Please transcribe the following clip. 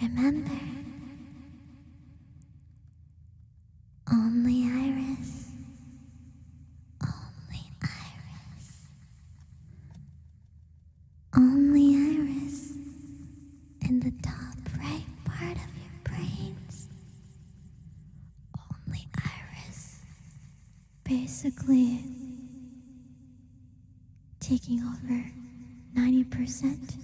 Remember, only Iris. Only Iris. Only Iris in the top right part of your brains. Only Iris. Basically, taking over 90%